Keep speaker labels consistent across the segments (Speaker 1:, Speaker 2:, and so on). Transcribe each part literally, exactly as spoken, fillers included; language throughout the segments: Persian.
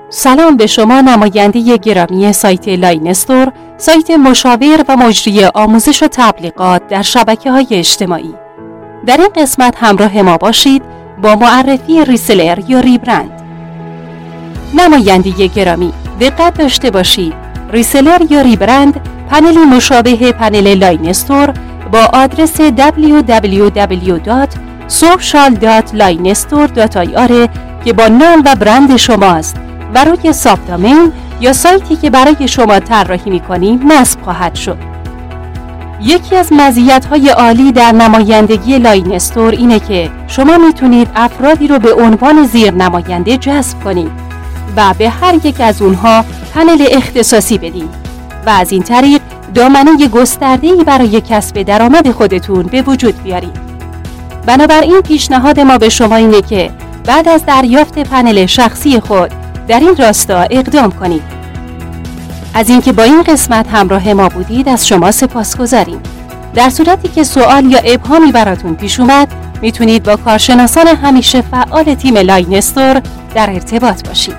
Speaker 1: سلام به شما نماینده گرامی سایت لاین استور، سایت مشاور و مجری آموزش و تبلیغات در شبکه‌های اجتماعی. در این قسمت همراه ما باشید با معرفی ریسلر یا ریبرند. نماینده گرامی، دقت داشته باشید ریسلر یا ریبرند پنلی مشابه پنل لاین استور با آدرس دبلیو دبلیو دبلیو دات سوشال دات لاین استور دات آی آر که با نام و برند شماست و روی سابدامین یا سایتی که برای شما طراحی می‌کنیم نصب خواهد شد. یکی از مزیت‌های عالی در نمایندگی لاین استور اینه که شما میتونید افرادی رو به عنوان زیر نماینده جذب کنید و به هر یک از اونها پنل اختصاصی بدید و از این طریق دامنه گسترده‌ای برای کسب درآمد خودتون به وجود بیارید. بنابراین پیشنهاد ما به شما اینه که بعد از دریافت پنل شخصی خود در این راستا اقدام کنید. از اینکه با این قسمت همراه ما بودید از شما سپاسگزاریم. در صورتی که سوال یا ابهامی براتون پیش اومد میتونید با کارشناسان همیشه فعال تیم لاین استور در ارتباط باشید.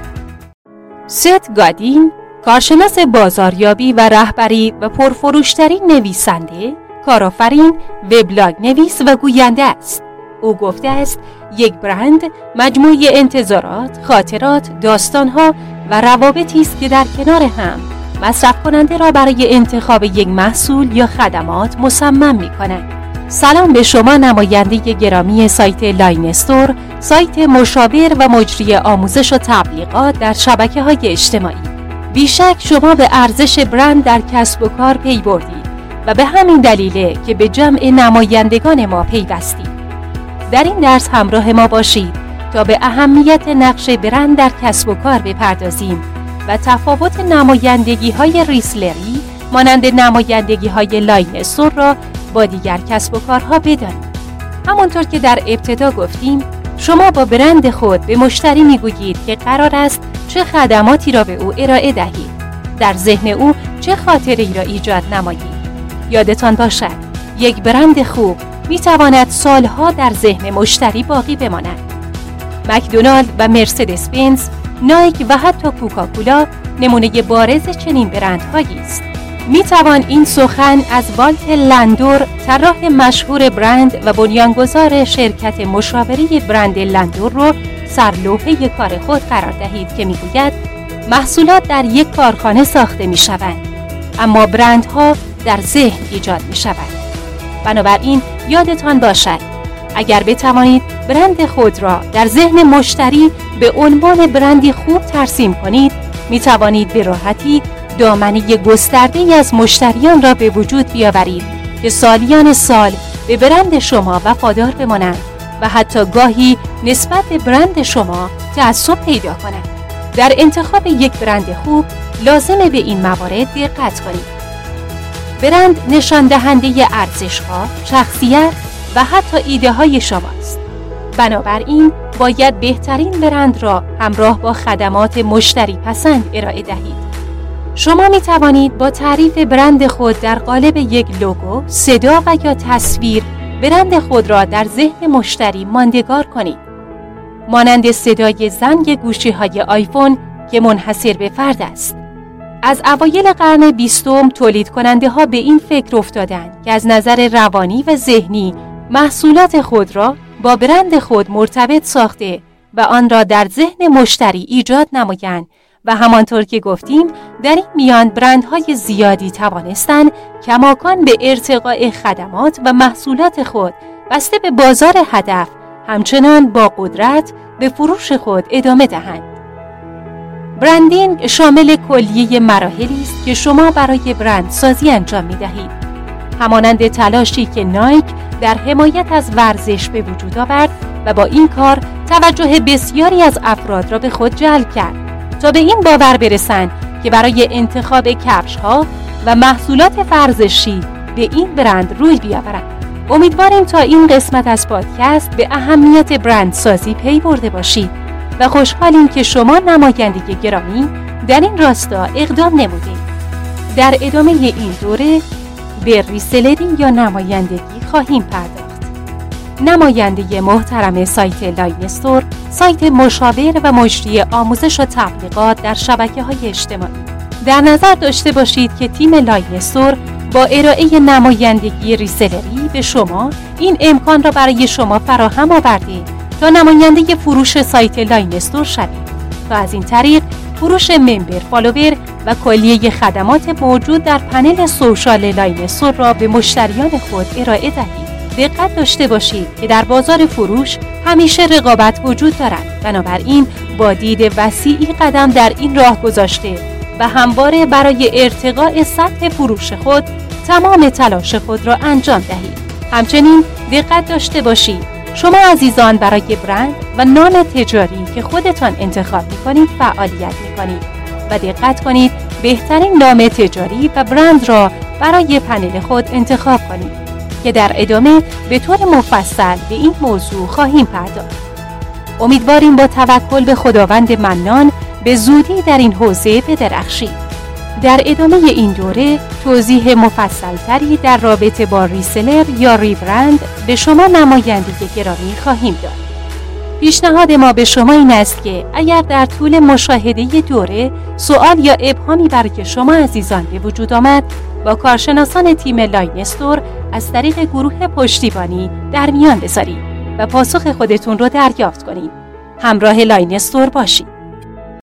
Speaker 1: ست گادین، کارشناس بازاریابی و رهبری و پرفروشترین نویسنده، کارآفرین، وبلاگ نویس و گوینده است. او گفته است یک برند مجموعه انتظارات، خاطرات، داستانها و روابطی است که در کنار هم مصرف کننده را برای انتخاب یک محصول یا خدمات مصمم می‌کنند. سلام به شما نماینده گرامی سایت لاین استور، سایت مشاور و مجری آموزش و تبلیغات در شبکه‌های اجتماعی. بیشک شما به ارزش برند در کسب و کار پی بردید و به همین دلیله که به جمع نمایندگان ما پیوستید. در این درس همراه ما باشید تا به اهمیت نقش برند در کسب و کار بپردازیم و تفاوت نمایندگی‌های ریسلری مانند نمایندگی‌های لاین استور را با دیگر کسب و کارها بدانید. همانطور که در ابتدا گفتیم، شما با برند خود به مشتری میگویید که قرار است چه خدماتی را به او ارائه دهید، در ذهن او چه خاطره‌ای را ایجاد نمایید. یادتان باشد یک برند خوب می تواند سالها در ذهن مشتری باقی بماند. مکدونالد و مرسدس بنز، نایک و حتی کوکاکولا نمونه بارز چنین برندهایی است. می توان این سخن از والت لندور، طراح مشهور برند و بنیانگذار شرکت مشاوره برند لندور رو سرلوحه کار خود قرار دهید که می گوید محصولات در یک کارخانه ساخته می شوند، اما برندها در ذهن ایجاد می شوند. بنابراین یادتان باشد اگر بتوانید برند خود را در ذهن مشتری به عنوان برندی خوب ترسیم کنید، می توانید به راحتی دامنه گسترده‌ای از مشتریان را به وجود بیاورید که سالیان سال به برند شما وفادار بمانند و حتی گاهی نسبت به برند شما تعصب پیدا کنند. در انتخاب یک برند خوب لازمه به این موارد دقت کنید. برند نشان دهنده ارزش‌ها، شخصیت و حتی ایده های شماست. بنابراین باید بهترین برند را همراه با خدمات مشتری پسند ارائه دهید. شما می توانید با تعریف برند خود در قالب یک لوگو، صدا و یا تصویر برند خود را در ذهن مشتری ماندگار کنید. مانند صدای زنگ گوشی‌های آیفون که منحصر به فرد است. از اوایل قرن بیستم تولید کننده ها به این فکر افتادند که از نظر روانی و ذهنی محصولات خود را با برند خود مرتبط ساخته و آن را در ذهن مشتری ایجاد نمایند و همانطور که گفتیم در این میان برندهای زیادی توانستند کماکان به ارتقاء خدمات و محصولات خود بسته به بازار هدف همچنان با قدرت به فروش خود ادامه دهند. برندینگ شامل کلیه مراحلی است که شما برای برند سازی انجام می دهید. همانند تلاشی که نایک در حمایت از ورزش به وجود آورد و با این کار توجه بسیاری از افراد را به خود جلب کرد تا به این باور برسند که برای انتخاب کفش‌ها و محصولات ورزشی به این برند روی بیاورند. امیدواریم تا این قسمت از پادکست به اهمیت برند سازی پی برده باشید و خوشحالیم که شما نماینده گرامی در این راستا اقدام نمودید. در ادامه این دوره به ریسلری یا نمایندگی خواهیم پرداخت. نماینده محترم سایت لاین استور، سایت مشاور و مجری آموزش و تبلیغات در شبکه‌های اجتماعی. در نظر داشته باشید که تیم لاین استور با ارائه نمایندگی ریسلری به شما این امکان را برای شما فراهم آورده تا نماینده فروش سایت لاین استور شوید تا از این طریق فروش ممبر، فالوور و کلیه خدمات موجود در پنل سوشال لاین استور را به مشتریان خود ارائه دهید. دقت داشته باشید که در بازار فروش همیشه رقابت وجود دارد، بنابراین با دید وسیعی قدم در این راه گذاشته و همواره برای ارتقاء سطح فروش خود تمام تلاش خود را انجام دهید. همچنین دقت داشته باشید شما عزیزان برای برند و نام تجاری که خودتان انتخاب می‌کنید فعالیت می‌کنید و دقت کنید بهترین نام تجاری و برند را برای پنل خود انتخاب کنید که در ادامه به طور مفصل به این موضوع خواهیم پرداخت. امیدواریم با توکل به خداوند منان به زودی در این حوزه بدرخشید. در ادامه این دوره توضیح مفصل‌تری در رابطه با ریسلر یا ریبرند به شما نماینده گرامی خواهیم داد. پیشنهاد ما به شما این است که اگر در طول مشاهده دوره سوال یا ابهامی برای شما عزیزان به وجود آمد، با کارشناسان تیم لاین استور از طریق گروه پشتیبانی در میان بذارید و پاسخ خودتون رو دریافت کنید. همراه لاین استور باشید.